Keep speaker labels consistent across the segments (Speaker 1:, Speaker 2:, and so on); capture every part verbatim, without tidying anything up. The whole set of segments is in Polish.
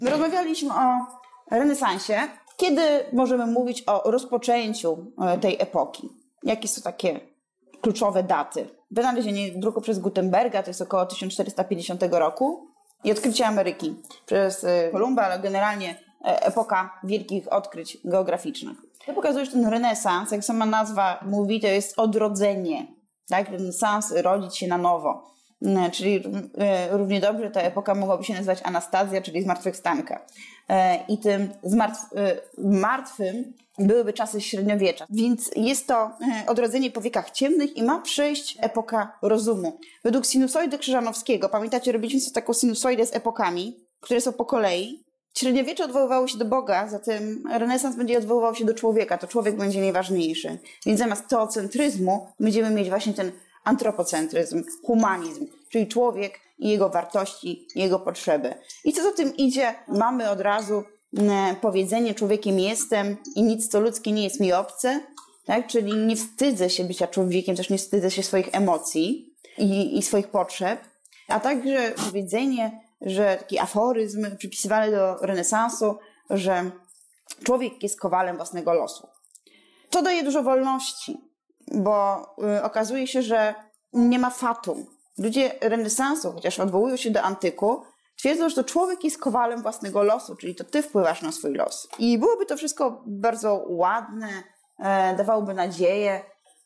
Speaker 1: Rozmawialiśmy o renesansie. Kiedy możemy mówić o rozpoczęciu tej epoki? Jakie są takie kluczowe daty? Wynalezienie druku przez Gutenberga to jest około tysiąc czterysta pięćdziesiątego roku i odkrycie Ameryki przez Kolumba, ale generalnie epoka wielkich odkryć geograficznych. To pokazuje, że ten renesans, jak sama nazwa mówi, to jest odrodzenie. Tak? Renesans, rodzić się na nowo. Czyli równie dobrze ta epoka mogłaby się nazywać Anastazja, czyli zmartwychwstanka. I tym zmartw, martwym byłyby czasy średniowiecza. Więc jest to odrodzenie po wiekach ciemnych i ma przejść epoka rozumu. Według sinusoidy Krzyżanowskiego, pamiętacie, robiliśmy sobie taką sinusoidę z epokami, które są po kolei. Średniowiecze odwoływało się do Boga, zatem renesans będzie odwoływał się do człowieka. To człowiek będzie najważniejszy. Więc zamiast teocentryzmu będziemy mieć właśnie ten antropocentryzm, humanizm, czyli człowiek i jego wartości, i jego potrzeby. I co za tym idzie, mamy od razu e, powiedzenie człowiekiem jestem i nic co ludzkie nie jest mi obce, tak? Czyli nie wstydzę się bycia człowiekiem, też nie wstydzę się swoich emocji i, i swoich potrzeb, a także powiedzenie, że taki aforyzm przypisywany do renesansu, że człowiek jest kowalem własnego losu. To daje dużo wolności, bo y, okazuje się, że nie ma fatum. Ludzie renesansu, chociaż odwołują się do antyku, twierdzą, że to człowiek jest kowalem własnego losu, czyli to ty wpływasz na swój los. I byłoby to wszystko bardzo ładne, e, dawałoby nadzieję,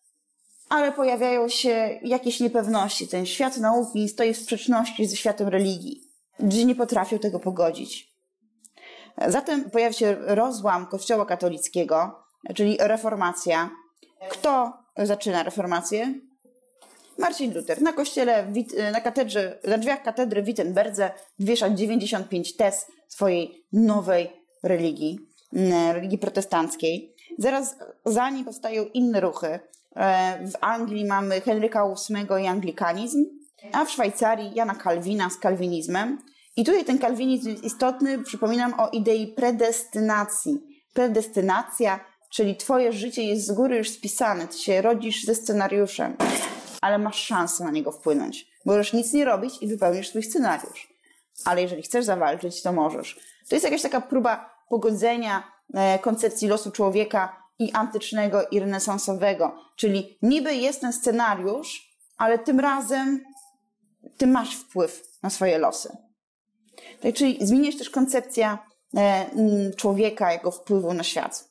Speaker 1: ale pojawiają się jakieś niepewności. Ten świat nauki stoi w sprzeczności ze światem religii. Ludzie nie potrafią tego pogodzić. Zatem pojawia się rozłam Kościoła katolickiego, czyli reformacja. Kto zaczyna reformację? Marcin Luther. Na kościele, na katedrze, na drzwiach katedry w Wittenberdze wiesza dziewięćdziesiąt pięć tez swojej nowej religii, religii protestanckiej. Zaraz za nim powstają inne ruchy. W Anglii mamy Henryka ósmego i anglikanizm, a w Szwajcarii Jana Kalwina z kalwinizmem. I tutaj ten kalwinizm jest istotny, przypominam o idei predestynacji. Predestynacja, czyli twoje życie jest z góry już spisane, ty się rodzisz ze scenariuszem, ale masz szansę na niego wpłynąć. Możesz nic nie robić i wypełnisz swój scenariusz. Ale jeżeli chcesz zawalczyć, to możesz. To jest jakaś taka próba pogodzenia e, koncepcji losu człowieka i antycznego, i renesansowego. Czyli niby jest ten scenariusz, ale tym razem ty masz wpływ na swoje losy. Tak, czyli zmienia się też koncepcja e, człowieka, jego wpływu na świat.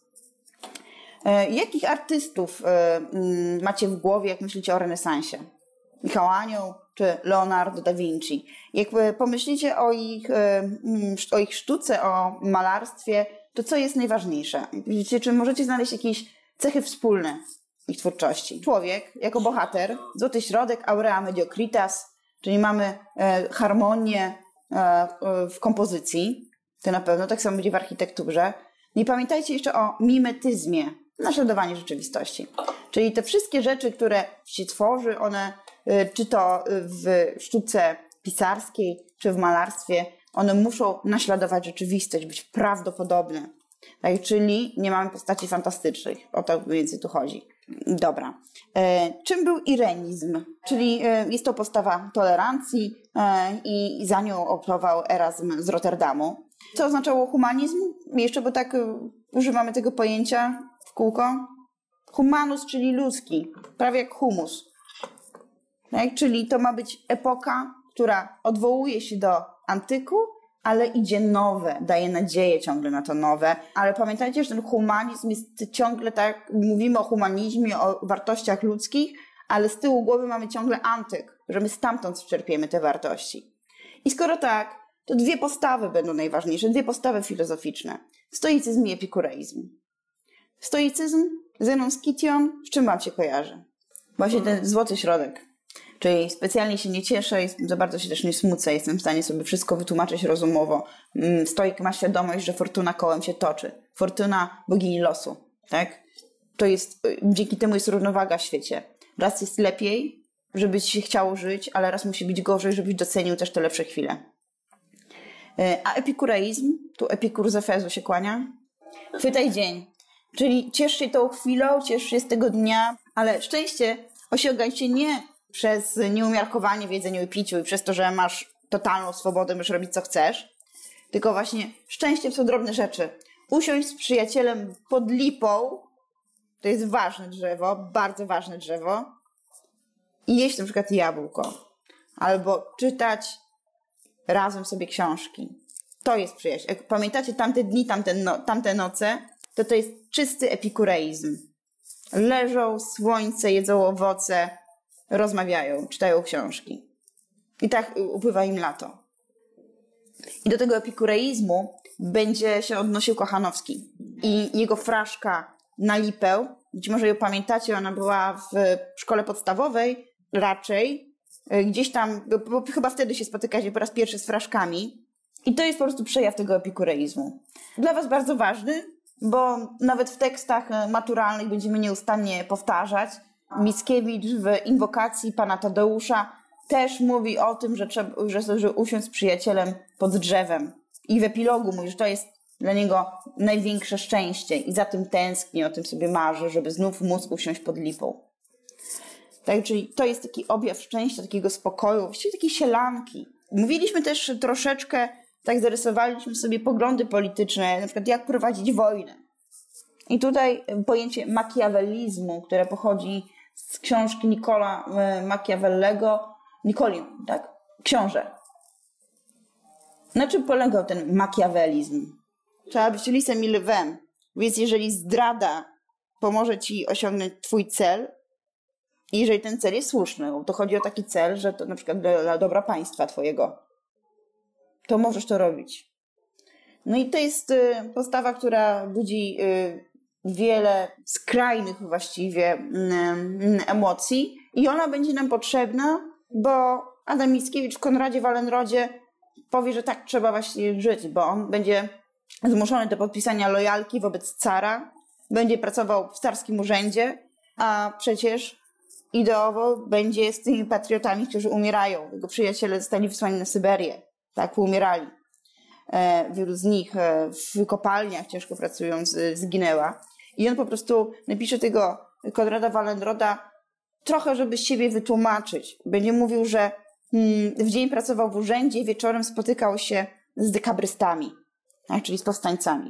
Speaker 1: E, jakich artystów e, m, macie w głowie, jak myślicie o renesansie? Michał Anioł czy Leonardo da Vinci? Jak pomyślicie o ich, e, o ich sztuce, o malarstwie, to co jest najważniejsze? Widzicie, czy możecie znaleźć jakieś cechy wspólne ich twórczości? Człowiek jako bohater, złoty środek, aurea mediocritas, czyli mamy e, harmonię e, w kompozycji, to na pewno, tak samo będzie w architekturze. I pamiętajcie jeszcze o mimetyzmie, naśladowanie rzeczywistości. Czyli te wszystkie rzeczy, które się tworzy, one, e, czy to w sztuce pisarskiej, czy w malarstwie, one muszą naśladować rzeczywistość, być prawdopodobne. Tak, czyli nie mamy postaci fantastycznych. O to mniej więcej tu chodzi. Dobra. E, czym był irenizm? Czyli e, jest to postawa tolerancji e, i za nią optował Erazm z Rotterdamu. Co oznaczało humanizm? Jeszcze, bo tak e, używamy tego pojęcia w kółko. Humanus, czyli ludzki. Prawie jak humus. Tak? Czyli to ma być epoka, która odwołuje się do antyku, ale idzie nowe, daje nadzieję ciągle na to nowe. Ale pamiętajcie, że ten humanizm jest ciągle tak, mówimy o humanizmie, o wartościach ludzkich, ale z tyłu głowy mamy ciągle antyk, że my stamtąd czerpiemy te wartości. I skoro tak, to dwie postawy będą najważniejsze, dwie postawy filozoficzne. Stoicyzm i epikureizm. Stoicyzm, Zenon z Kition, z czym wam się kojarzy? Właśnie ten złoty środek. Czyli specjalnie się nie cieszę i za bardzo się też nie smucę. Jestem w stanie sobie wszystko wytłumaczyć rozumowo. Stoik ma świadomość, że fortuna kołem się toczy. Fortuna bogini losu. Tak? To jest, dzięki temu jest równowaga w świecie. Raz jest lepiej, żeby ci się chciało żyć, ale raz musi być gorzej, żebyś docenił też te lepsze chwile. A epikureizm, tu Epikur z Efezu się kłania. Chwytaj dzień. Czyli ciesz się tą chwilą, ciesz się z tego dnia, ale szczęście osiągajcie nie przez nieumiarkowanie w jedzeniu i piciu i przez to, że masz totalną swobodę, możesz robić co chcesz, tylko właśnie szczęście to drobne rzeczy. Usiąść z przyjacielem pod lipą, to jest ważne drzewo, bardzo ważne drzewo, i jeść na przykład jabłko. Albo czytać razem sobie książki. To jest przyjaźń. Jak pamiętacie tamte dni, tamte, no, tamte noce, to to jest czysty epikureizm. Leżą, słońce, jedzą owoce, rozmawiają, czytają książki. I tak upływa im lato. I do tego epikureizmu będzie się odnosił Kochanowski. I jego fraszka na lipę, być może ją pamiętacie, ona była w szkole podstawowej raczej, gdzieś tam, bo chyba wtedy się spotykacie po raz pierwszy z fraszkami. I to jest po prostu przejaw tego epikureizmu. Dla was bardzo ważny, bo nawet w tekstach maturalnych będziemy nieustannie powtarzać. Mickiewicz w inwokacji pana Tadeusza też mówi o tym, że trzeba, że, że usiąść z przyjacielem pod drzewem. I w epilogu mówi, że to jest dla niego największe szczęście i za tym tęskni, o tym sobie marzy, żeby znów móc usiąść pod lipą. Tak, czyli to jest taki objaw szczęścia, takiego spokoju, właściwie takiej sielanki. Mówiliśmy też troszeczkę, tak zarysowaliśmy sobie poglądy polityczne, na przykład jak prowadzić wojnę. I tutaj pojęcie makiawelizmu, które pochodzi z książki Niccola Machiavellego, Niccoli, tak, książę. Na czym polegał ten makiawelizm? Trzeba być lisem i lwem, więc jeżeli zdrada pomoże ci osiągnąć twój cel, i jeżeli ten cel jest słuszny, to chodzi o taki cel, że to na przykład dla dobra państwa twojego, to możesz to robić. No i to jest postawa, która budzi wiele skrajnych właściwie emocji i ona będzie nam potrzebna, bo Adam Mickiewicz w Konradzie Wallenrodzie powie, że tak trzeba właśnie żyć, bo on będzie zmuszony do podpisania lojalki wobec cara, będzie pracował w carskim urzędzie, a przecież ideowo będzie z tymi patriotami, którzy umierają. Jego przyjaciele zostali wysłani na Syberię, tak, umierali. E, wielu z nich e, w kopalniach ciężko pracując e, zginęła. I on po prostu napisze tego Konrada Wallenroda trochę, żeby z siebie wytłumaczyć. Będzie mówił, że mm, w dzień pracował w urzędzie, wieczorem spotykał się z dekabrystami, tak, czyli z powstańcami.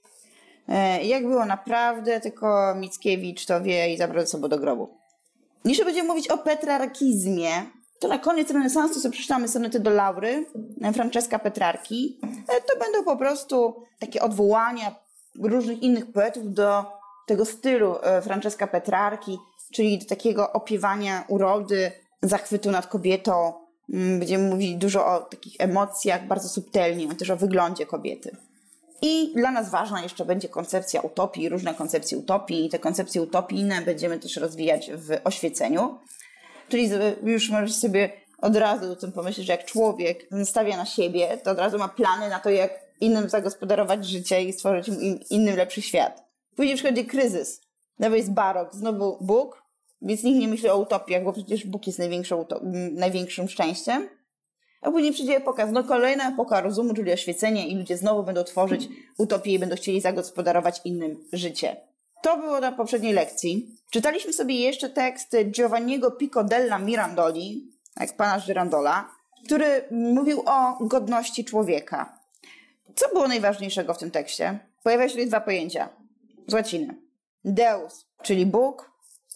Speaker 1: E, jak było naprawdę, tylko Mickiewicz to wie i zabrał ze sobą do grobu. Jeśli będziemy mówić o petrarkizmie, to na koniec renesansu sobie przeczytamy sonety do Laury Francesca Petrarki. To będą po prostu takie odwołania różnych innych poetów do tego stylu Francesca Petrarki, czyli do takiego opiewania urody, zachwytu nad kobietą. Będziemy mówić dużo o takich emocjach, bardzo subtelnie, a też o wyglądzie kobiety. I dla nas ważna jeszcze będzie koncepcja utopii, różne koncepcje utopii. I te koncepcje utopijne będziemy też rozwijać w oświeceniu. Czyli już możecie sobie od razu o tym pomyśleć, że jak człowiek stawia na siebie, to od razu ma plany na to, jak innym zagospodarować życie i stworzyć im innym lepszy świat. Później przychodzi kryzys. Znowu jest barok, znowu Bóg, więc nikt nie myśli o utopiach, bo przecież Bóg jest największą, największym szczęściem. A później przyjdzie epoka, no kolejna epoka rozumu, czyli oświecenie i ludzie znowu będą tworzyć utopię i będą chcieli zagospodarować innym życie. To było na poprzedniej lekcji. Czytaliśmy sobie jeszcze tekst Giovanniego Pico della Mirandoli, jak pana Girandola, który mówił o godności człowieka. Co było najważniejszego w tym tekście? Pojawiają się tutaj dwa pojęcia z łaciny. Deus, czyli Bóg,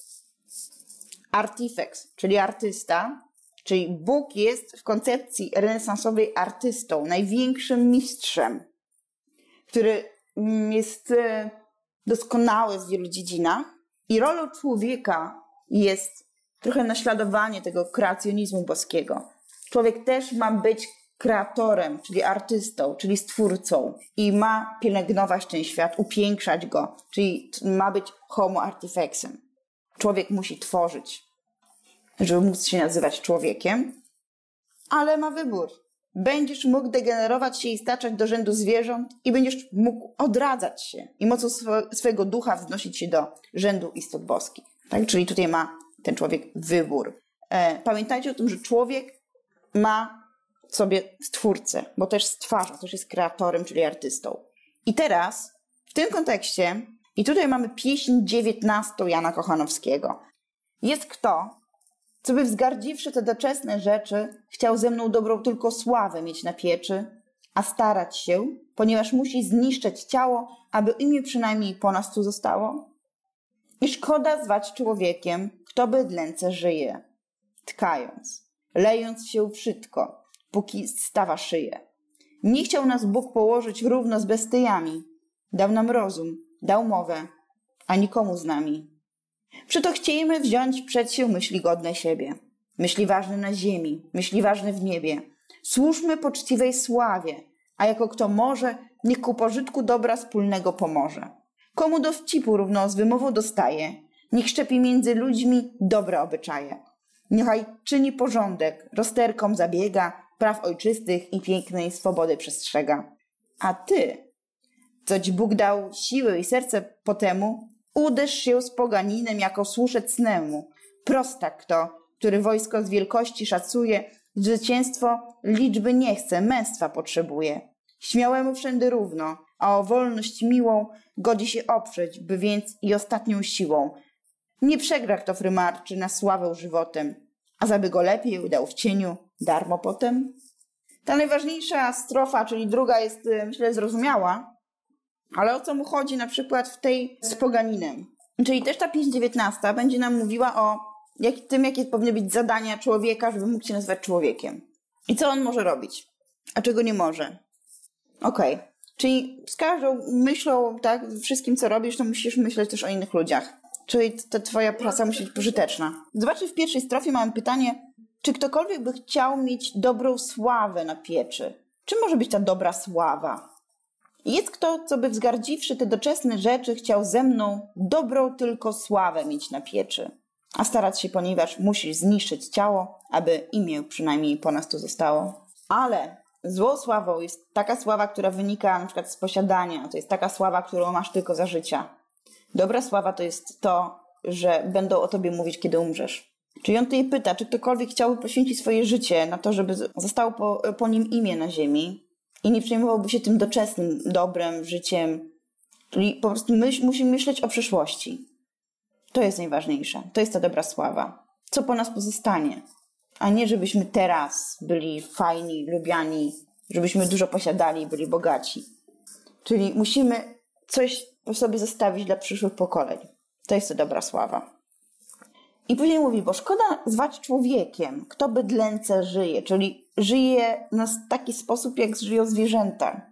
Speaker 1: artifex, czyli artysta, czyli Bóg jest w koncepcji renesansowej artystą, największym mistrzem, który jest doskonały w wielu dziedzinach i rolą człowieka jest trochę naśladowanie tego kreacjonizmu boskiego. Człowiek też ma być kreatorem, czyli artystą, czyli stwórcą i ma pielęgnować ten świat, upiększać go, czyli ma być homo artifexem. Człowiek musi tworzyć, żeby móc się nazywać człowiekiem, ale ma wybór. Będziesz mógł degenerować się i staczać do rzędu zwierząt i będziesz mógł odradzać się i mocą sw- swojego ducha wznosić się do rzędu istot boskich. Tak? Czyli tutaj ma ten człowiek wybór. E, pamiętajcie o tym, że człowiek ma w sobie stwórcę, bo też stwarza, też jest kreatorem, czyli artystą. I teraz w tym kontekście, i tutaj mamy pieśń dziewiętnastą Jana Kochanowskiego. Jest kto, co by wzgardziwszy te doczesne rzeczy, chciał ze mną dobrą tylko sławę mieć na pieczy, a starać się, ponieważ musi zniszczyć ciało, aby imię przynajmniej po nas tu zostało? I szkoda zwać człowiekiem, kto bydlęce żyje, tkając, lejąc się wszystko, póki stawa szyję. Nie chciał nas Bóg położyć równo z bestyjami. Dał nam rozum, dał mowę, a nikomu z nami. Przeto chciejmy wziąć przed się myśli godne siebie, myśli ważne na ziemi, myśli ważne w niebie. Służmy poczciwej sławie, a jako kto może, niech ku pożytku dobra wspólnego pomoże. Komu dowcipu równo z wymową dostaje, niech szczepi między ludźmi dobre obyczaje. Niechaj czyni porządek, rozterkom zabiega, praw ojczystych i pięknej swobody przestrzega. A ty, co ci Bóg dał siłę i serce po temu, uderz się z poganinem jako słuszecnemu. Prostak to, który wojsko z wielkości szacuje, zwycięstwo liczby nie chce, męstwa potrzebuje. Śmiałemu wszędy równo, a o wolność miłą godzi się oprzeć, by więc i ostatnią siłą. Nie przegra kto frymarczy na sławę żywotem, a zaby go lepiej udał w cieniu, darmo potem. Ta najważniejsza strofa, czyli druga, jest, myślę, zrozumiała, ale o co mu chodzi na przykład w tej z poganinem? Czyli też ta pieśń dziewiętnasta będzie nam mówiła o jak, tym, jakie powinny być zadania człowieka, żeby mógł się nazywać człowiekiem. I co on może robić, a czego nie może. Okej, okay. Czyli z każdą myślą, tak, wszystkim co robisz, to musisz myśleć też o innych ludziach. Czyli ta twoja praca musi być pożyteczna. Zobaczcie, w pierwszej strofie mamy pytanie, czy ktokolwiek by chciał mieć dobrą sławę na pieczy? Czym może być ta dobra sława? Jest kto, co by wzgardziwszy te doczesne rzeczy, chciał ze mną dobrą tylko sławę mieć na pieczy. A starać się, ponieważ musisz zniszczyć ciało, aby imię przynajmniej po nas tu zostało. Ale złą sławą jest taka sława, która wynika na przykład z posiadania. To jest taka sława, którą masz tylko za życia. Dobra sława to jest to, że będą o tobie mówić, kiedy umrzesz. Czyli on tutaj pyta, czy ktokolwiek chciałby poświęcić swoje życie na to, żeby zostało po, po nim imię na ziemi i nie przejmowałby się tym doczesnym dobrem, życiem. Czyli po prostu myśl, musimy myśleć o przyszłości. To jest najważniejsze. To jest ta dobra sława. Co po nas pozostanie? A nie, żebyśmy teraz byli fajni, lubiani, żebyśmy dużo posiadali, byli bogaci. Czyli musimy coś po sobie zostawić dla przyszłych pokoleń. To jest ta dobra sława. I później mówi, bo szkoda zwać człowiekiem, kto bydlęce żyje, czyli żyje na taki sposób, jak żyją zwierzęta.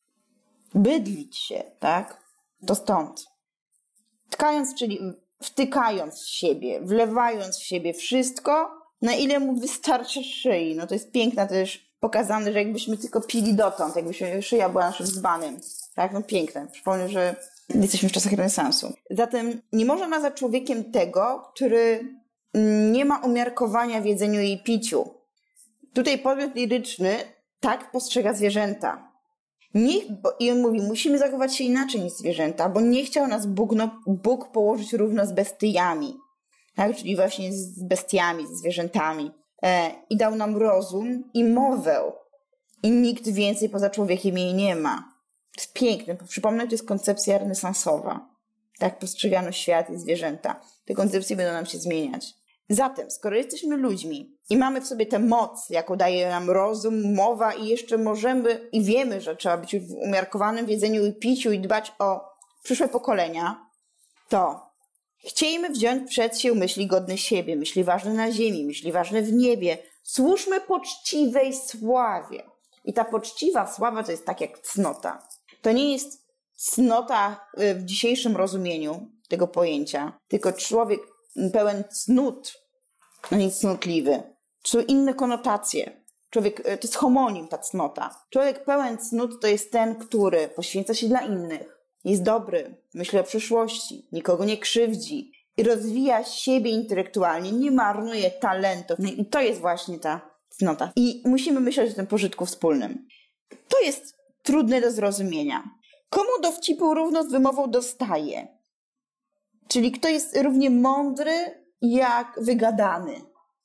Speaker 1: Bydlić się, tak? To stąd. Tkając, czyli wtykając w siebie, wlewając w siebie wszystko, na ile mu wystarczy szyi. No to jest piękne też pokazane, że jakbyśmy tylko pili dotąd, jakbyśmy szyja była naszym dzbanem. Tak, no piękne. Przypomnę, że jesteśmy w czasach renesansu. Zatem nie można nazwać człowiekiem tego, który nie ma umiarkowania w jedzeniu i piciu. Tutaj podmiot liryczny tak postrzega zwierzęta. Niech, bo, i on mówi, musimy zachować się inaczej niż zwierzęta, bo nie chciał nas Bóg, no, Bóg położyć równo z bestyjami. Tak? Czyli właśnie z bestiami, z zwierzętami. E, I dał nam rozum i mowę. I nikt więcej poza człowiekiem jej nie ma. To jest piękne. Przypomnę, to jest koncepcja renesansowa. Tak postrzegano świat i zwierzęta. Te koncepcje będą nam się zmieniać. Zatem, skoro jesteśmy ludźmi i mamy w sobie tę moc, jaką daje nam rozum, mowa i jeszcze możemy i wiemy, że trzeba być umiarkowanym w jedzeniu i piciu i dbać o przyszłe pokolenia, to chciejmy wziąć przed się myśli godne siebie, myśli ważne na ziemi, myśli ważne w niebie. Służmy poczciwej sławie. I ta poczciwa sława to jest tak jak cnota. To nie jest cnota w dzisiejszym rozumieniu tego pojęcia, tylko człowiek pełen cnót, a nie cnotliwy. To są inne konotacje. Człowiek, to jest homonim ta cnota. Człowiek pełen cnót to jest ten, który poświęca się dla innych, jest dobry, myśli o przyszłości, nikogo nie krzywdzi i rozwija siebie intelektualnie, nie marnuje talentów. No i to jest właśnie ta cnota. I musimy myśleć o tym pożytku wspólnym. To jest trudne do zrozumienia. Komu dowcipu równo z wymową dostaje? Czyli kto jest równie mądry, jak wygadany.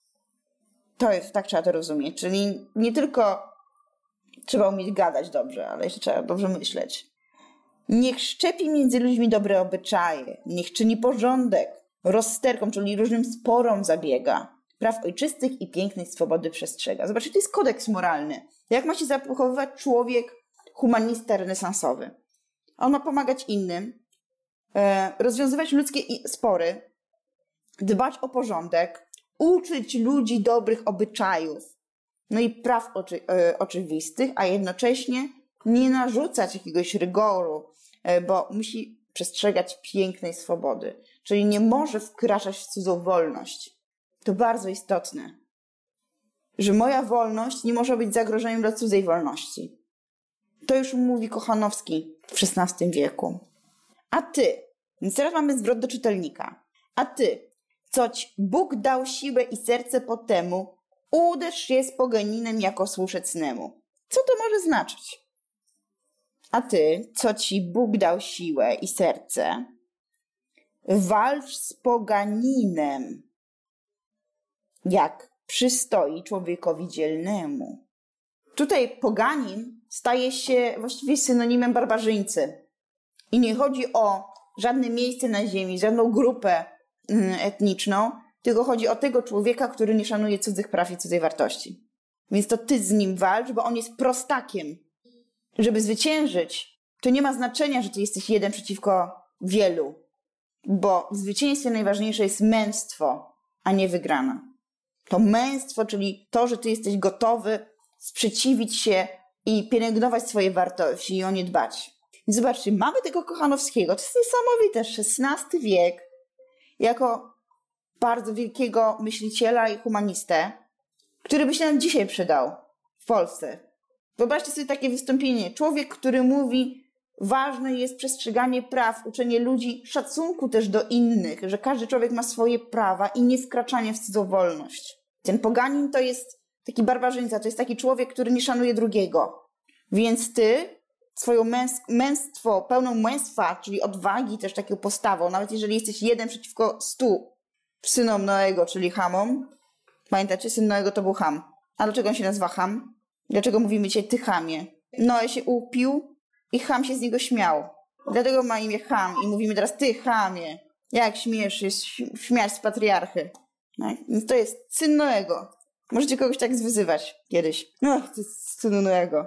Speaker 1: To jest, tak trzeba to rozumieć. Czyli nie tylko trzeba umieć gadać dobrze, ale jeszcze trzeba dobrze myśleć. Niech szczepi między ludźmi dobre obyczaje, niech czyni porządek, rozsterkom, czyli różnym sporom zabiega, praw ojczystych i pięknej swobody przestrzega. Zobaczcie, to jest kodeks moralny. Jak ma się zachowywać człowiek humanista renesansowy? On ma pomagać innym, e, rozwiązywać ludzkie spory, dbać o porządek, uczyć ludzi dobrych obyczajów, no i praw oczy, e, oczywistych, a jednocześnie nie narzucać jakiegoś rygoru, e, bo musi przestrzegać pięknej swobody. Czyli nie może wkraczać w cudzą wolność. To bardzo istotne, że moja wolność nie może być zagrożeniem dla cudzej wolności. To już mówi Kochanowski w szesnastym wieku. A ty, więc teraz mamy zwrot do czytelnika. A ty, coć Bóg dał siłę i serce po temu, uderz się z poganinem jako słuszecnemu. Co to może znaczyć? A ty, co ci Bóg dał siłę i serce, walcz z poganinem, jak przystoi człowiekowi dzielnemu. Tutaj poganin staje się właściwie synonimem barbarzyńcy. I nie chodzi o żadne miejsce na ziemi, żadną grupę etniczną, tylko chodzi o tego człowieka, który nie szanuje cudzych praw i cudzej wartości. Więc to ty z nim walcz, bo on jest prostakiem. Żeby zwyciężyć, to nie ma znaczenia, że ty jesteś jeden przeciwko wielu, bo w zwycięstwie najważniejsze jest męstwo, a nie wygrana. To męstwo, czyli to, że ty jesteś gotowy sprzeciwić się i pielęgnować swoje wartości i o nie dbać. I zobaczcie, mamy tego Kochanowskiego, to jest niesamowite, szesnasty wiek, jako bardzo wielkiego myśliciela i humanistę, który by się nam dzisiaj przydał w Polsce. Wyobraźcie sobie takie wystąpienie. Człowiek, który mówi, ważne jest przestrzeganie praw, uczenie ludzi szacunku też do innych, że każdy człowiek ma swoje prawa i nie wkraczanie w cudzą wolność. Ten poganin to jest taki barbarzyńca, to jest taki człowiek, który nie szanuje drugiego. Więc ty swoją męs- męstwo, pełną męstwa, czyli odwagi też taką postawą, nawet jeżeli jesteś jeden przeciwko stu synom Noego, czyli Hamom. Pamiętacie, syn Noego to był Ham. A dlaczego on się nazywa Ham? Dlaczego mówimy dzisiaj ty Chamie? Noe się upił i Ham się z niego śmiał. Dlatego ma imię Ham i mówimy teraz ty Chamie. Jak śmiesz jest śmiać z patriarchy. No, więc to jest syn Noego. Możecie kogoś tak zwyzywać kiedyś. No, to jest syn Noego.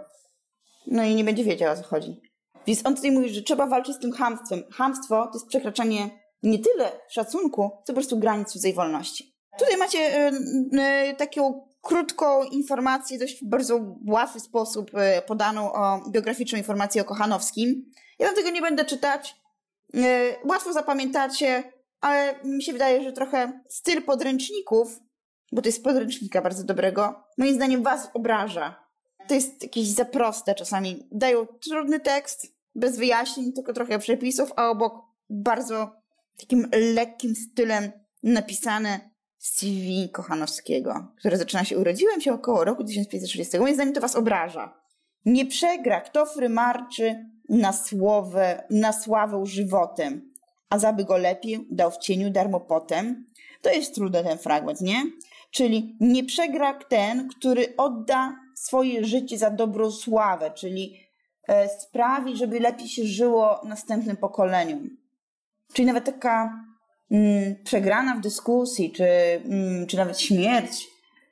Speaker 1: No i nie będzie wiedział, o co chodzi. Więc on tutaj mówi, że trzeba walczyć z tym chamstwem. Chamstwo to jest przekraczanie nie tyle szacunku, co po prostu granic cudzej wolności. Tutaj macie y, y, taką krótką informację, dość bardzo łatwy sposób y, podaną o biograficzną informację o Kochanowskim. Ja wam tego nie będę czytać. Y, łatwo zapamiętacie, ale mi się wydaje, że trochę styl podręczników, bo to jest podręcznika bardzo dobrego, moim zdaniem was obraża. To jest jakieś za proste czasami. Dają trudny tekst, bez wyjaśnień, tylko trochę przepisów, a obok bardzo takim lekkim stylem napisane C V Kochanowskiego, które zaczyna się, urodziłem się około roku tysiąc pięćset trzydziestego. Moim zdaniem to was obraża. Nie przegra, kto frymarczy na słowę, na sławę żywotem, a zaby go lepiej dał w cieniu darmo potem. To jest trudny ten fragment, nie? Czyli nie przegra ten, który odda swoje życie za dobrą sławę, czyli e, sprawi, żeby lepiej się żyło następnym pokoleniom. Czyli nawet taka mm, przegrana w dyskusji, czy, mm, czy nawet śmierć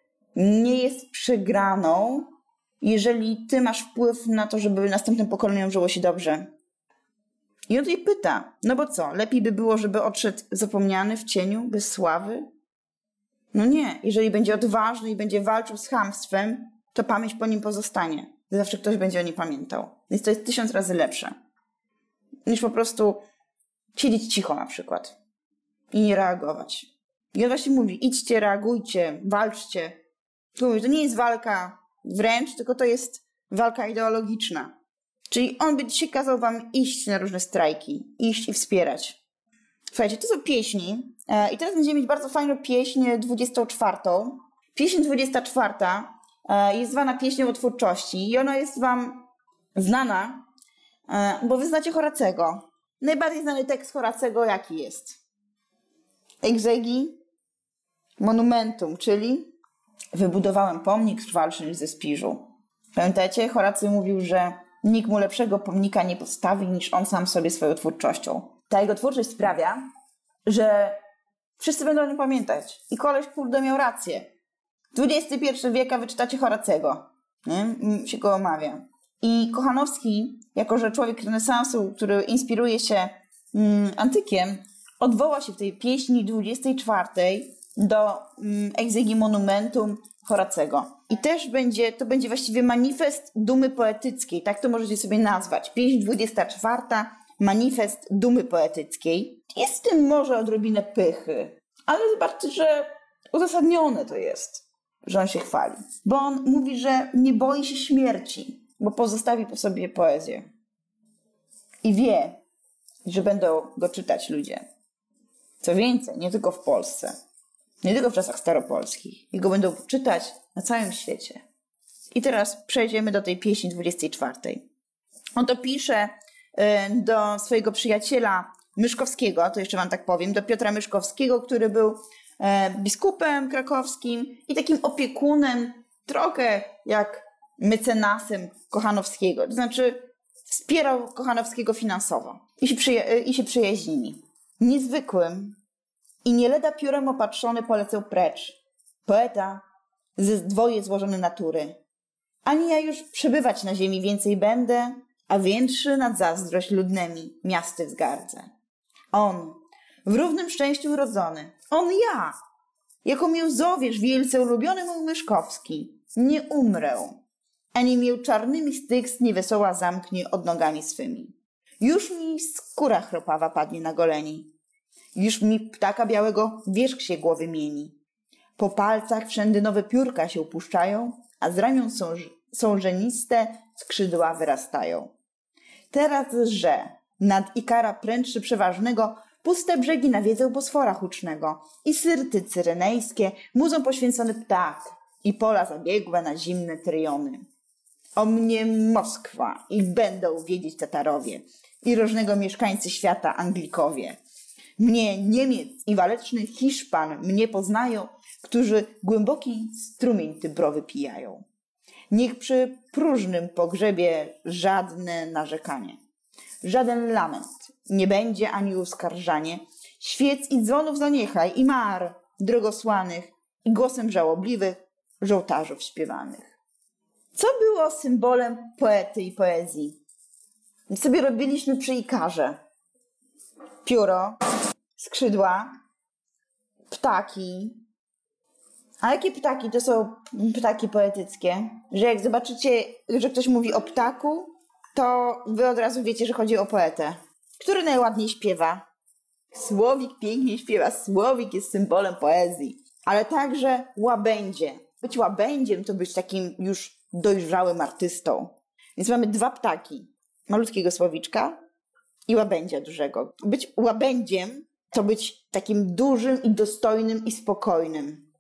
Speaker 1: nie jest przegraną, jeżeli ty masz wpływ na to, żeby następnym pokoleniom żyło się dobrze. I on tutaj pyta, no bo co, lepiej by było, żeby odszedł zapomniany w cieniu, bez sławy? No nie, jeżeli będzie odważny i będzie walczył z chamstwem, to pamięć po nim pozostanie. Zawsze ktoś będzie o nim pamiętał. Więc to jest tysiąc razy lepsze. Niż po prostu siedzieć cicho na przykład. I nie reagować. I on właśnie mówi, idźcie, reagujcie, walczcie. To nie jest walka wręcz, tylko to jest walka ideologiczna. Czyli on by dzisiaj kazał wam iść na różne strajki. Iść i wspierać. Słuchajcie, to są pieśni. I teraz będziemy mieć bardzo fajną pieśń dwudziestą czwartą. Pieśń dwudziesta czwarta jest zwana pieśnią o twórczości i ona jest wam znana, bo wy znacie Horacego. Najbardziej znany tekst Horacego jaki jest? Exegi monumentum, czyli wybudowałem pomnik trwalszy ze Spiżu. Pamiętacie? Horacy mówił, że nikt mu lepszego pomnika nie postawi niż on sam sobie swoją twórczością. Ta jego twórczość sprawia, że Wszyscy będą o nim pamiętać. I koleś, kurde, miał rację. dwudziesty pierwszy wiek, a wyczytacie Horacego. Nie? Się go omawia. I Kochanowski, jako że człowiek renesansu, który inspiruje się mm, antykiem, odwoła się w tej pieśni dwudziestej czwartej do mm, Exegi Monumentum Horacego. I też będzie, to będzie właściwie manifest dumy poetyckiej, tak to możecie sobie nazwać. Pieśń dwudziesta czwarta, manifest dumy poetyckiej. Jest w tym może odrobinę pychy, ale zobaczcie, że uzasadnione to jest, że on się chwali. Bo on mówi, że nie boi się śmierci, bo pozostawi po sobie poezję. I wie, że będą go czytać ludzie. Co więcej, nie tylko w Polsce, nie tylko w czasach staropolskich. Jego będą czytać na całym świecie. I teraz przejdziemy do tej pieśni dwudziestej czwartej. On to pisze do swojego przyjaciela Myszkowskiego, to jeszcze wam tak powiem, do Piotra Myszkowskiego, który był biskupem krakowskim i takim opiekunem, trochę jak mecenasem Kochanowskiego. To znaczy wspierał Kochanowskiego finansowo i się, przyja- i się przyjaźnili. Niezwykłym i nie leda piórem opatrzony polecę precz. Poeta ze zdwoje złożony natury. Ani ja już przebywać na ziemi więcej będę, a większy nad zazdrość ludnymi miasty wzgardzę. On, w równym szczęściu urodzony, on ja, jako miłzowierz wielce ulubiony mój Myszkowski, nie umrę, ani mię czarnymi styx niewesoła zamknie odnogami swymi. Już mi skóra chropawa padnie na goleni, już mi ptaka białego wierzch się głowy mieni. Po palcach wszędy nowe piórka się upuszczają, a z ramion są, sążeniste skrzydła wyrastają. Teraz, że nad Ikara prędszy przeważnego puste brzegi nawiedzą Bosfora hucznego i syrty cyrenejskie muzą poświęcony ptak i pola zabiegłe na zimne tryjony. O mnie Moskwa i będą wiedzieć Tatarowie i różnego mieszkańcy świata Anglikowie. Mnie Niemiec i waleczny Hiszpan mnie poznają, którzy głęboki strumień tybrowy pijają. Niech przy próżnym pogrzebie żadne narzekanie, żaden lament nie będzie ani uskarżanie. Świec i dzwonów zaniechaj i mar drogosłanych i głosem żałobliwych żołtarzów śpiewanych. Co było symbolem poety i poezji? My sobie robiliśmy przy Ikarze. Pióro, skrzydła, ptaki. A jakie ptaki to są ptaki poetyckie? Że jak zobaczycie, że ktoś mówi o ptaku, to wy od razu wiecie, że chodzi o poetę. Który najładniej śpiewa? Słowik pięknie śpiewa. Słowik jest symbolem poezji. Ale także łabędzie. Być łabędziem to być takim już dojrzałym artystą. Więc mamy dwa ptaki. Malutkiego słowiczka i łabędzia dużego. Być łabędziem to być takim dużym i dostojnym i spokojnym.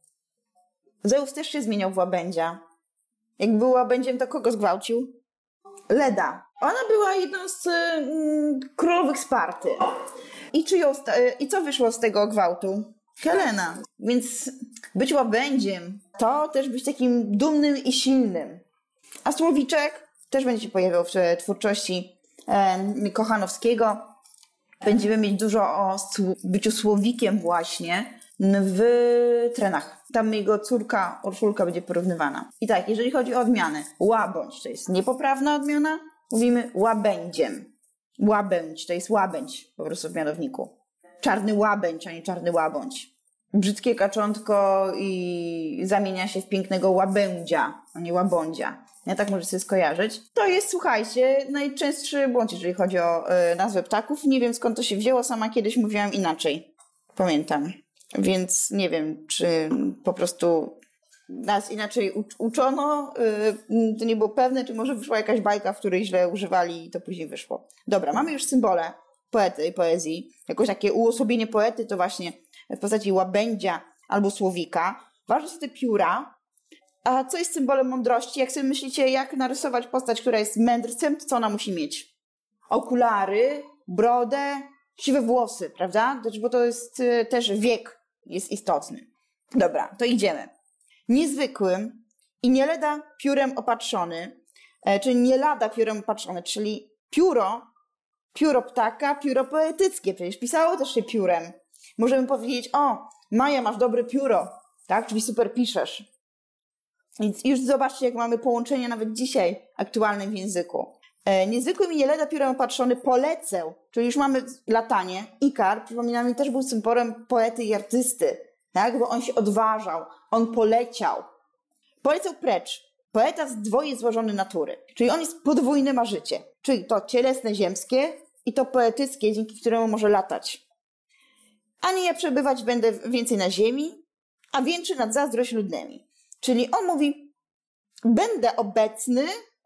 Speaker 1: Zeus też się zmieniał w łabędzia. Jak był łabędziem, to kogo zgwałcił? Leda. Ona była jedną z mm, królowych Sparty. I, czy ją sta- I co wyszło z tego gwałtu? Helena. Więc być łabędziem to też być takim dumnym i silnym. A słowiczek też będzie się pojawiał w twórczości e, Kochanowskiego. Będziemy mieć dużo o sł- byciu słowikiem właśnie w Trenach. Tam jego córka Urszulka będzie porównywana. I tak, jeżeli chodzi o odmianę, łabędź to jest niepoprawna odmiana, mówimy łabędziem. Łabędź to jest łabędź po prostu w mianowniku. Czarny łabędź, a nie czarny łabędź. Brzydkie kaczątko i zamienia się w pięknego łabędzia, a nie łabądzia. Ja tak możecie sobie skojarzyć. To jest, słuchajcie, najczęstszy błąd, jeżeli chodzi o y, nazwę ptaków. Nie wiem, skąd to się wzięło, sama kiedyś mówiłam inaczej. Pamiętam. Więc nie wiem, czy po prostu nas inaczej ucz- uczono, yy, to nie było pewne, czy może wyszła jakaś bajka, w której źle używali i to później wyszło. Dobra, mamy już symbole poety i poezji. Jakoś takie uosobienie poety to właśnie w postaci łabędzia albo słowika. Ważne są te pióra. A co jest symbolem mądrości? Jak sobie myślicie, jak narysować postać, która jest mędrcem, to co ona musi mieć? Okulary, brodę, siwe włosy, prawda? Bo to jest y, też wiek jest istotny. Dobra, to idziemy. Niezwykłym i nie lada piórem opatrzony, e, czyli nie lada piórem opatrzony, czyli pióro, pióro ptaka, pióro poetyckie, przecież pisało też się piórem. Możemy powiedzieć, o, Maja, masz dobre pióro, tak? Czyli super piszesz. Więc już zobaczcie, jak mamy połączenia nawet dzisiaj aktualne w języku. E, niezwykły mi nie lada piórem opatrzony, polecę, czyli już mamy latanie. Ikar, przypominam, też był symbolem poety i artysty, tak? Bo on się odważał, on poleciał. Polecał precz. Poeta z dwoje złożony natury, czyli on jest podwójne ma życie, czyli to cielesne, ziemskie i to poetyckie, dzięki któremu może latać. Ani ja przebywać będę więcej na ziemi, a wieńczy nad zazdrość ludnymi. Czyli on mówi, będę obecny,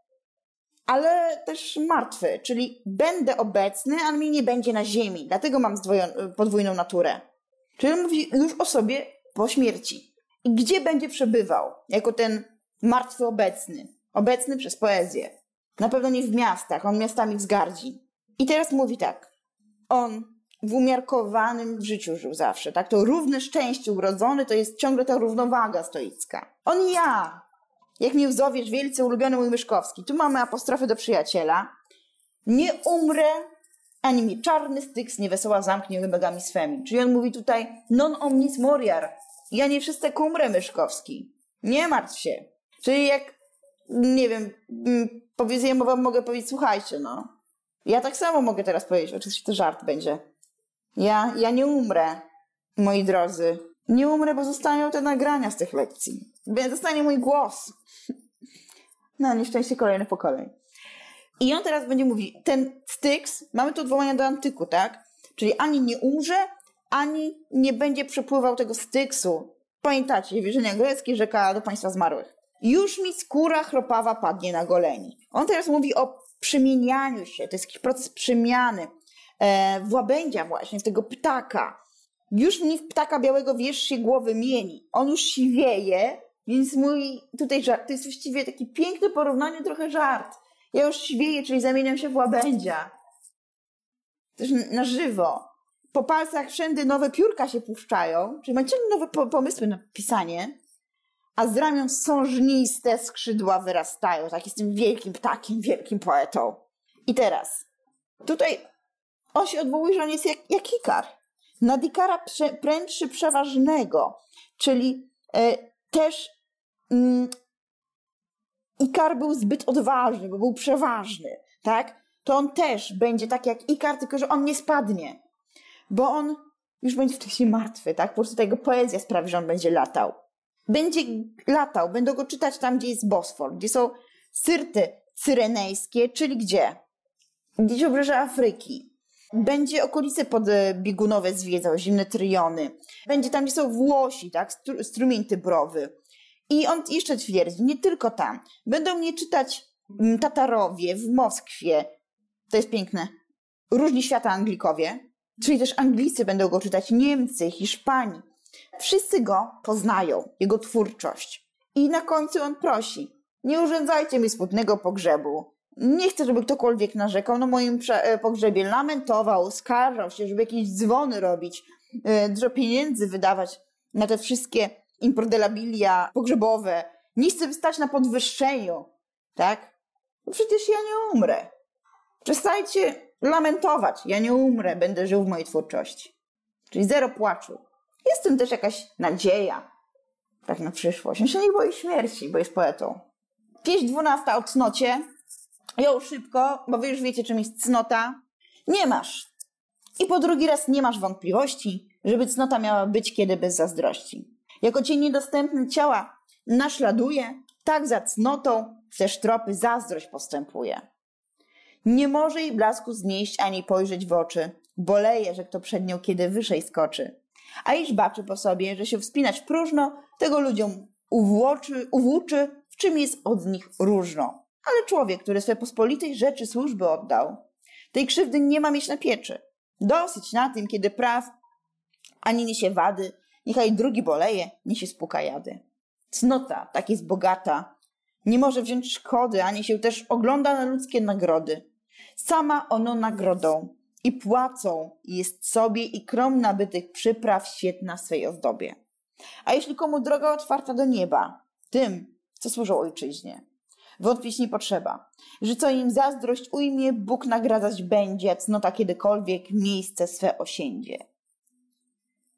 Speaker 1: ale też martwy, czyli będę obecny, ale mnie nie będzie na ziemi, dlatego mam zdwojon- podwójną naturę. Czyli on mówi już o sobie po śmierci. I gdzie będzie przebywał, jako ten martwy obecny, obecny przez poezję. Na pewno nie w miastach, on miastami wzgardzi. I teraz mówi tak, on w umiarkowanym życiu żył zawsze, tak? To równe szczęście urodzony, to jest ciągle ta równowaga stoicka. On ja, jak mnie wzowiesz, wielce ulubiony mój Myszkowski, tu mamy apostrofy do przyjaciela, nie umrę, ani mnie czarny styks niewesoła zamknie wymagami swemi. Czyli on mówi tutaj, non omnis moriar, ja nie wszystek umrę, Myszkowski, nie martw się. Czyli jak, nie wiem, powiedzę, ja wam mogę powiedzieć, słuchajcie, no, ja tak samo mogę teraz powiedzieć, oczywiście to żart będzie. Ja, ja nie umrę, moi drodzy. Nie umrę, bo zostaną te nagrania z tych lekcji. Zostanie mój głos. No, nieszczęście kolejne pokoleń. I on teraz będzie mówił, ten styks, mamy tu odwołania do antyku, tak? Czyli ani nie umrze, ani nie będzie przepływał tego styksu. Pamiętacie, wierzenia greckie, rzeka do państwa zmarłych. Już mi skóra chropawa padnie na goleni. On teraz mówi o przemienianiu się, to jest jakiś proces przemiany. E, w łabędzia właśnie, w tego ptaka. Już mi w ptaka białego wierzch się głowy mieni. On już siwieje, więc mój tutaj żart, to jest właściwie takie piękne porównanie, trochę żart. Ja już siwieję, czyli zamieniam się w łabędzia. Też na żywo. Po palcach wszędzie nowe piórka się puszczają, czyli macie nowe po- pomysły na pisanie, a z ramion sążniste skrzydła wyrastają. Tak, jestem wielkim ptakiem, wielkim poetą. I teraz, tutaj on się odwołuje, że on jest jak, jak Ikar. Nad Ikara prze, prędszy przeważnego, czyli e, też mm, Ikar był zbyt odważny, bo był przeważny, tak? To on też będzie tak jak Ikar, tylko że on nie spadnie, bo on już będzie wcześniej martwy, tak? Po prostu ta jego poezja sprawi, że on będzie latał. Będzie latał, będą go czytać tam, gdzie jest Bosfor, gdzie są Syrty cyrenejskie, czyli gdzie? Gdzieś obrzeże Afryki. Będzie okolice podbiegunowe zwiedzał, zimne Tryjony. Będzie tam, gdzie są Włosi, tak? Stru- strumień Tybrowy. I on jeszcze twierdzi, nie tylko tam. Będą mnie czytać Tatarowie w Moskwie. To jest piękne. Różni świata Anglikowie. Czyli też Anglicy będą go czytać, Niemcy, Hiszpanii. Wszyscy go poznają, jego twórczość. I na końcu on prosi, nie urządzajcie mi smutnego pogrzebu. Nie chcę, żeby ktokolwiek narzekał na moim pogrzebie, lamentował, skarżał się, żeby jakieś dzwony robić, dużo pieniędzy wydawać na te wszystkie improdellabilia pogrzebowe. Nie chcę stać na podwyższeniu, tak? No przecież ja nie umrę. Przestańcie lamentować, ja nie umrę, będę żył w mojej twórczości. Czyli zero płaczu. Jest w tym też jakaś nadzieja, tak na przyszłość. On się nie boi śmierci, bo jest poetą. Pieśń dwunasta o cnocie. Ją szybko, bo wy już wiecie, czym jest cnota. Nie masz. I po drugi raz nie masz wątpliwości, żeby cnota miała być kiedy bez zazdrości. Jako cień niedostępny ciała naśladuje, tak za cnotą też tropy zazdrość postępuje. Nie może jej blasku znieść ani pojrzeć w oczy. Boleje, że kto przed nią kiedy wyżej skoczy. A iż baczy po sobie, że się wspinać próżno, tego ludziom uwłoczy, uwłóczy, w czym jest od nich różno. Ale człowiek, który swe pospolitej rzeczy służby oddał, tej krzywdy nie ma mieć na pieczy. Dosyć na tym, kiedy praw ani niesie wady, niechaj drugi boleje, niesie spuka jady. Cnota, tak jest bogata, nie może wziąć szkody, ani się też ogląda na ludzkie nagrody. Sama ono nagrodą i płacą jest sobie i krom nabytych przypraw świetna swej ozdobie. A jeśli komu droga otwarta do nieba, tym, co służą ojczyźnie, wątpić nie potrzeba, że co im zazdrość ujmie, Bóg nagradzać będzie, a cnota kiedykolwiek miejsce swe osiędzie.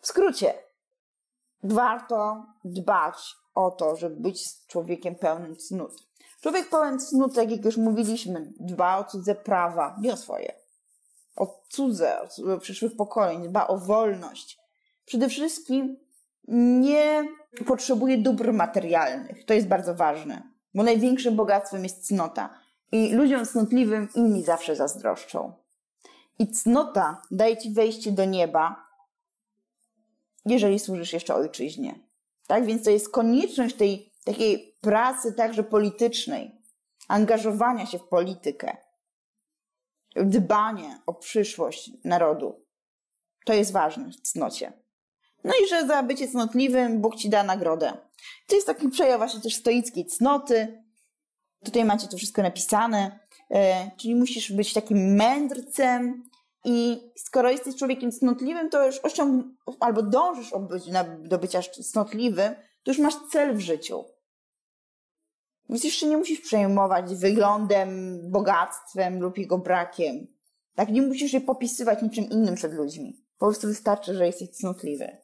Speaker 1: W skrócie, warto dbać o to, żeby być człowiekiem pełnym cnót. Człowiek pełen cnót, tak jak już mówiliśmy, dba o cudze prawa, nie o swoje. O cudze, o przyszłych pokoleń, dba o wolność. Przede wszystkim nie potrzebuje dóbr materialnych. To jest bardzo ważne, bo największym bogactwem jest cnota. I ludziom cnotliwym inni zawsze zazdroszczą. I cnota daje ci wejście do nieba, jeżeli służysz jeszcze ojczyźnie. Tak więc to jest konieczność tej takiej pracy także politycznej, angażowania się w politykę, dbanie o przyszłość narodu. To jest ważne w cnocie. No i że za bycie cnotliwym Bóg ci da nagrodę. To jest taki przejaw właśnie też stoickiej cnoty. Tutaj macie to wszystko napisane. E, czyli musisz być takim mędrcem i skoro jesteś człowiekiem cnotliwym, to już osiąg... albo dążysz do bycia cnotliwym, to już masz cel w życiu. Więc jeszcze nie musisz przejmować wyglądem, bogactwem lub jego brakiem. Tak, nie musisz je popisywać niczym innym przed ludźmi. Po prostu wystarczy, że jesteś cnotliwy.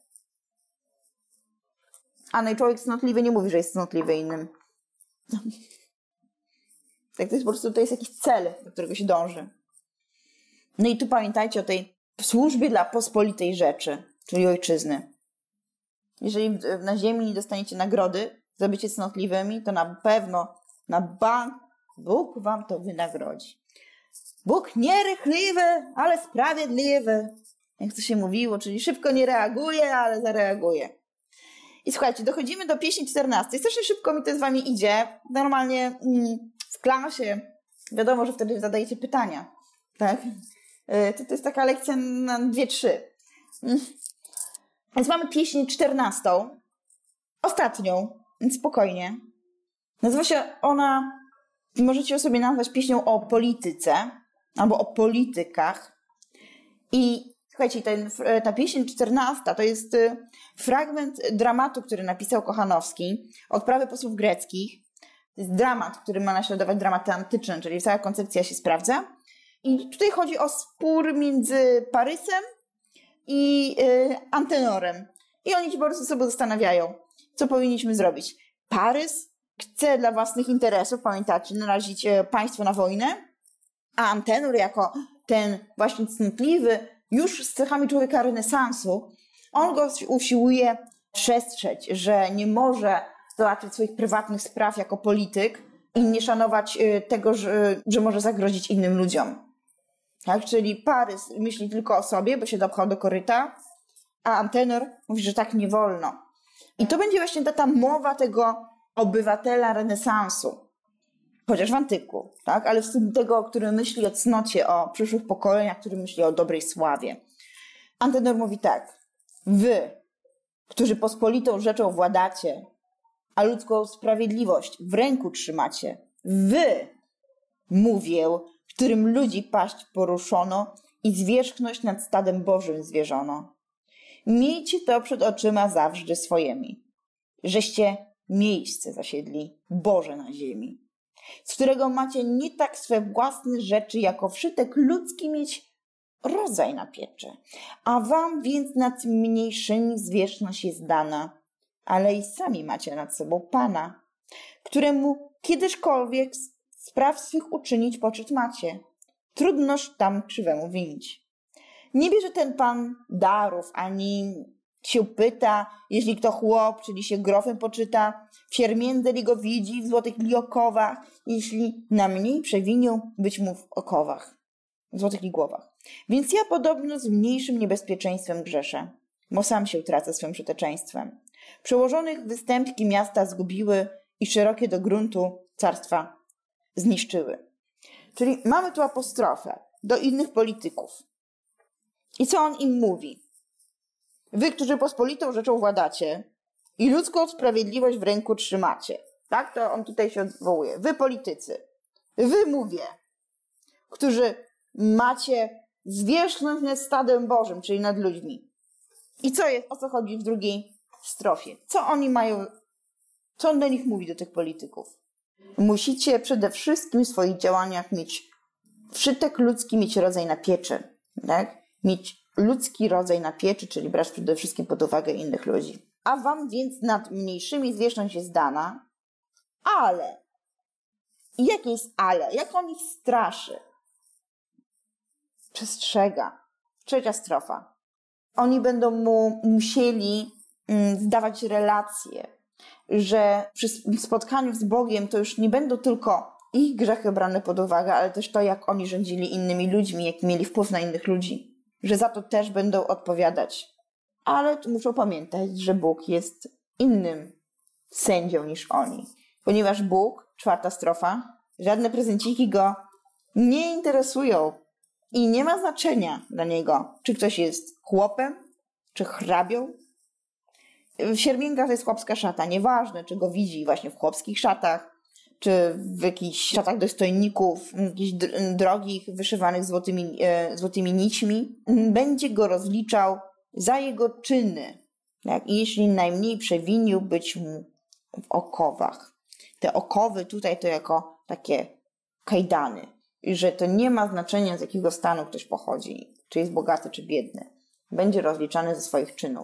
Speaker 1: A no i człowiek cnotliwy nie mówi, że jest cnotliwy innym. Tak, to jest po prostu, to jest jakiś cel, do którego się dąży. No i tu pamiętajcie o tej służbie dla pospolitej rzeczy, czyli ojczyzny. Jeżeli na ziemi nie dostaniecie nagrody za bycie cnotliwymi, to na pewno, na bank Bóg wam to wynagrodzi. Bóg nierychliwy, ale sprawiedliwy. Jak to się mówiło, czyli szybko nie reaguje, ale zareaguje. I słuchajcie, dochodzimy do pieśni czternastej. Strasznie szybko mi to z wami idzie. Normalnie mm, w klasie wiadomo, że wtedy zadajecie pytania. Tak? To, to jest taka lekcja na dwie, trzy. Więc mamy pieśń czternastą. Ostatnią, więc spokojnie. Nazywa się ona, możecie ją sobie nazwać pieśnią o polityce, albo o politykach. I słuchajcie, ten, ta pieśń czternasta to jest fragment dramatu, który napisał Kochanowski, Odprawy posłów greckich. To jest dramat, który ma naśladować dramaty antyczne, czyli cała koncepcja się sprawdza. I tutaj chodzi o spór między Parysem i y, Antenorem. I oni się po prostu sobie zastanawiają, co powinniśmy zrobić. Parys chce dla własnych interesów, pamiętacie, narazić państwo na wojnę, a Antenor jako ten właśnie cnotliwy, już z cechami człowieka renesansu, on go usiłuje przestrzec, że nie może załatwić swoich prywatnych spraw jako polityk i nie szanować tego, że, że może zagrozić innym ludziom. Tak? Czyli Parys myśli tylko o sobie, bo się dopchał do koryta, a Antenor mówi, że tak nie wolno. I to będzie właśnie ta, ta mowa tego obywatela renesansu. Chociaż w antyku, tak? Ale w stylu tego, który myśli o cnocie, o przyszłych pokoleniach, który myśli o dobrej sławie. Antenor mówi tak. Wy, którzy pospolitą rzeczą władacie, a ludzką sprawiedliwość w ręku trzymacie. Wy, mówię, którym ludzi paść poruszono i zwierzchność nad stadem Bożym zwierzono. Miejcie to przed oczyma zawsze swojemi, żeście miejsce zasiedli Boże na ziemi, z którego macie nie tak swe własne rzeczy, jako wszytek ludzki mieć rodzaj na piecze. A wam więc nad mniejszymi zwierzchność jest dana, ale i sami macie nad sobą Pana, któremu kiedyśkolwiek spraw swych uczynić poczet macie. Trudnoż tam krzywemu winić. Nie bierze ten Pan darów, ani się pyta, jeśli kto chłop, czyli się grofem poczyta, w siermiędze li go widzi, w złotych li okowach, jeśli na mniej przewinił, być mu w okowach, w złotych li głowach. Więc ja podobno z mniejszym niebezpieczeństwem grzeszę, bo sam się tracę swym przeteczeństwem. Przełożonych występki miasta zgubiły i szerokie do gruntu carstwa zniszczyły. Czyli mamy tu apostrofę do innych polityków. I co on im mówi? Wy, którzy pospolitą rzeczą władacie i ludzką sprawiedliwość w ręku trzymacie. Tak? To on tutaj się odwołuje. Wy politycy. Wy mówię, którzy macie zwierzchność nad stadem Bożym, czyli nad ludźmi. I co jest, o co chodzi w drugiej strofie? Co oni mają, co on do nich mówi, do tych polityków? Musicie przede wszystkim w swoich działaniach mieć wszytek ludzki, mieć rodzaj na pieczy, tak? Mieć ludzki rodzaj na pieczy, czyli brać przede wszystkim pod uwagę innych ludzi. A wam więc nad mniejszymi zwierzchność jest dana, ale, i jakie jest ale? Jak on ich straszy? Przestrzega. Trzecia strofa. Oni będą mu musieli mm, zdawać relacje, że przy spotkaniu z Bogiem to już nie będą tylko ich grzechy brane pod uwagę, ale też to, jak oni rządzili innymi ludźmi, jak mieli wpływ na innych ludzi. Że za to też będą odpowiadać. Ale muszą pamiętać, że Bóg jest innym sędzią niż oni. Ponieważ Bóg, czwarta strofa, żadne prezenciki go nie interesują i nie ma znaczenia dla niego, czy ktoś jest chłopem, czy hrabią. Siermięga to jest chłopska szata, nieważne, czy go widzi właśnie w chłopskich szatach, czy w jakichś szatach dostojników, jakichś drogich, wyszywanych złotymi, e, złotymi nićmi. Będzie go rozliczał za jego czyny, jak jeśli najmniej przewinił być mu w okowach. Te okowy tutaj to jako takie kajdany, i że to nie ma znaczenia, z jakiego stanu ktoś pochodzi, czy jest bogaty, czy biedny. Będzie rozliczany ze swoich czynów.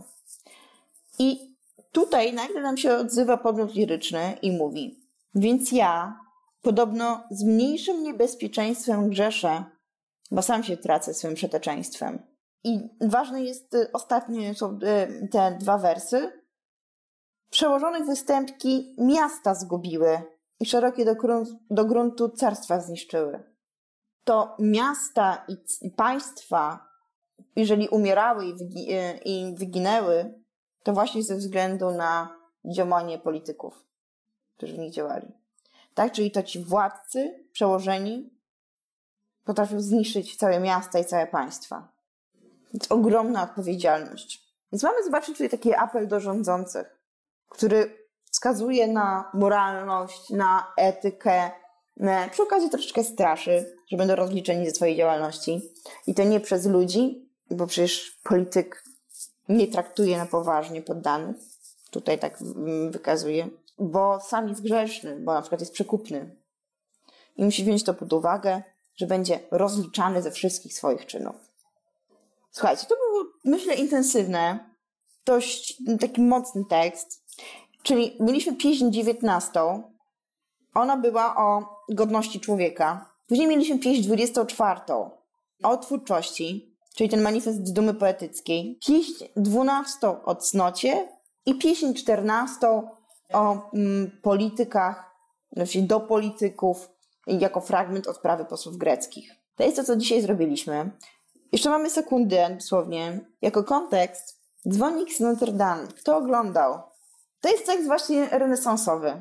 Speaker 1: I tutaj nagle nam się odzywa podmiot liryczny i mówi: więc ja podobno z mniejszym niebezpieczeństwem grzeszę, bo sam się tracę swym przeteczeństwem. I ważne jest, ostatnie są te dwa wersy. Przełożonych występki miasta zgubiły i szerokie do, gruntu, do gruntu carstwa zniszczyły. To miasta i, i państwa, jeżeli umierały i, wygi, i wyginęły, to właśnie ze względu na działanie polityków, którzy w nich działali. Tak, czyli to ci władcy przełożeni potrafią zniszczyć całe miasta i całe państwa. Więc ogromna odpowiedzialność. Więc mamy zobaczyć tutaj taki apel do rządzących, który wskazuje na moralność, na etykę, przy okazji troszeczkę straszy, że będą rozliczeni ze swojej działalności. I to nie przez ludzi, bo przecież polityk nie traktuje na poważnie poddanych. Tutaj tak wykazuje. Bo sam jest grzeszny, bo na przykład jest przekupny. I musi wziąć to pod uwagę, że będzie rozliczany ze wszystkich swoich czynów. Słuchajcie, to było, myślę, intensywne, dość taki mocny tekst. Czyli mieliśmy pieśń dziewiętnastą. Ona była o godności człowieka. Później mieliśmy pieśń dwudziestą czwartą o twórczości, czyli ten manifest dumy poetyckiej. Pieśń dwunastą o cnocie i pieśń czternastą o mm, politykach, znaczy do polityków, jako fragment odprawy posłów greckich. To jest to, co dzisiaj zrobiliśmy. Jeszcze mamy sekundę, dosłownie, jako kontekst. Dzwonik z Notre Dame. Kto oglądał? To jest tekst właśnie renesansowy.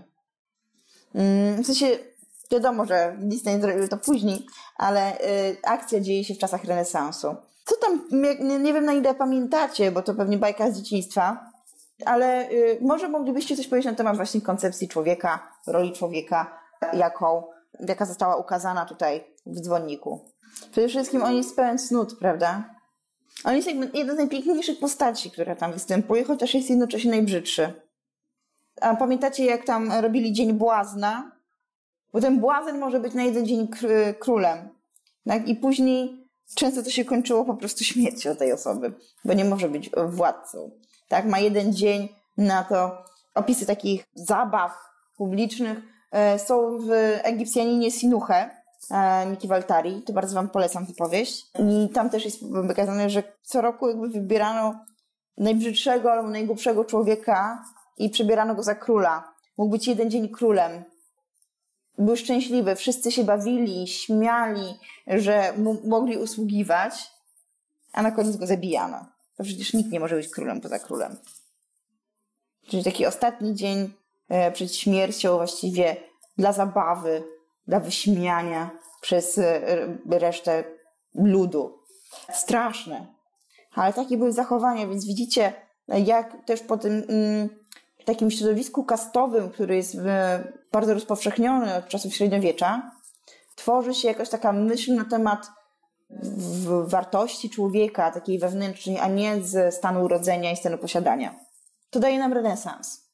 Speaker 1: W sensie, wiadomo, że Disney zrobił to później, ale y, akcja dzieje się w czasach renesansu. Co tam, nie, nie wiem na ile pamiętacie, bo to pewnie bajka z dzieciństwa, ale y, może moglibyście coś powiedzieć na temat właśnie koncepcji człowieka, roli człowieka, jaką, jaka została ukazana tutaj w dzwonniku. Przede wszystkim on jest pełen cnót, prawda? On jest jakby jeden z najpiękniejszych postaci, która tam występuje, chociaż jest jednocześnie najbrzydszy. A pamiętacie, jak tam robili Dzień Błazna? Bo ten błazen może być na jeden dzień królem. Tak? I później często to się kończyło po prostu śmiercią tej osoby, bo nie może być władcą. Tak? Ma jeden dzień na to. Opisy takich zabaw publicznych są w Egipcjaninie Sinuhe Miki Waltari. To bardzo wam polecam tę powieść. I tam też jest wykazane, że co roku jakby wybierano najbrzydszego albo najgłupszego człowieka i przebierano go za króla. Mógł być jeden dzień królem. Był szczęśliwy, wszyscy się bawili, śmiali, że mu mogli usługiwać, a na koniec go zabijano. To przecież nikt nie może być królem poza królem. Czyli taki ostatni dzień e, przed śmiercią właściwie dla zabawy, dla wyśmiania przez e, resztę ludu. Straszne. Ale takie były zachowania, więc widzicie, jak też po tym mm, takim środowisku kastowym, który jest bardzo rozpowszechniony od czasów średniowiecza, tworzy się jakaś taka myśl na temat wartości człowieka, takiej wewnętrznej, a nie z stanu urodzenia i stanu posiadania. To daje nam renesans.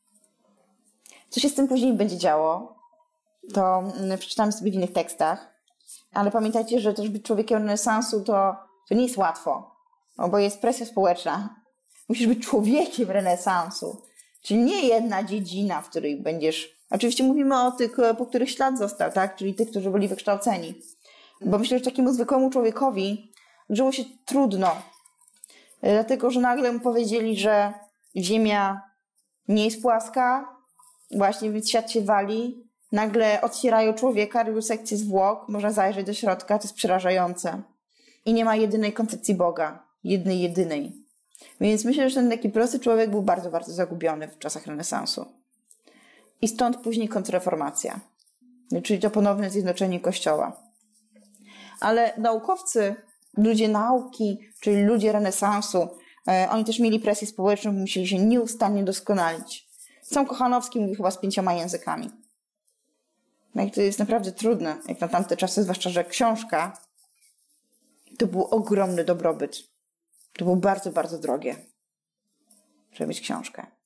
Speaker 1: Co się z tym później będzie działo, to przeczytamy sobie w innych tekstach, ale pamiętajcie, że też być człowiekiem renesansu to, to nie jest łatwo. no bo jest presja społeczna. Musisz być człowiekiem renesansu. Czyli nie jedna dziedzina, w której będziesz... Oczywiście mówimy o tych, po których ślad został, tak? Czyli tych, którzy byli wykształceni. Bo myślę, że takiemu zwykłemu człowiekowi żyło się trudno. Dlatego, że nagle mu powiedzieli, że Ziemia nie jest płaska, właśnie więc świat się wali. Nagle otwierają człowieka, robią sekcję zwłok, można zajrzeć do środka, to jest przerażające. I nie ma jedynej koncepcji Boga. Jednej, jedynej. Więc myślę, że ten taki prosty człowiek był bardzo, bardzo zagubiony w czasach renesansu. I stąd później kontrreformacja. Czyli to ponowne zjednoczenie Kościoła. Ale naukowcy, ludzie nauki, czyli ludzie renesansu, e, oni też mieli presję społeczną, musieli się nieustannie doskonalić. Sam Kochanowski mówi chyba z pięcioma językami. No i to jest naprawdę trudne, jak na tamte czasy, zwłaszcza, że książka to był ogromny dobrobyt. To było bardzo, bardzo drogie, żeby mieć książkę.